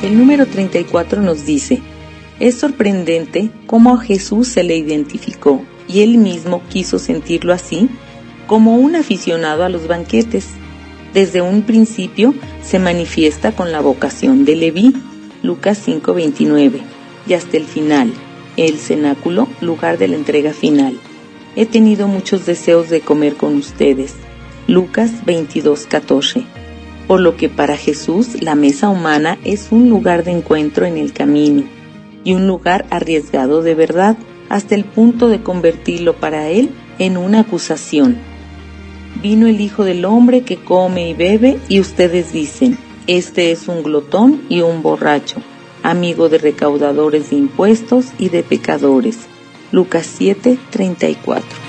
El número 34 nos dice: es sorprendente cómo a Jesús se le identificó, y él mismo quiso sentirlo así, como un aficionado a los banquetes. Desde un principio se manifiesta con la vocación de Leví, Lucas 5:29, y hasta el final, el cenáculo, lugar de la entrega final. He tenido muchos deseos de comer con ustedes, Lucas 22:14. Por lo que para Jesús la mesa humana es un lugar de encuentro en el camino, y un lugar arriesgado de verdad, hasta el punto de convertirlo para él en una acusación. Vino el Hijo del Hombre que come y bebe, y ustedes dicen: este es un glotón y un borracho, amigo de recaudadores de impuestos y de pecadores. Lucas 7:34.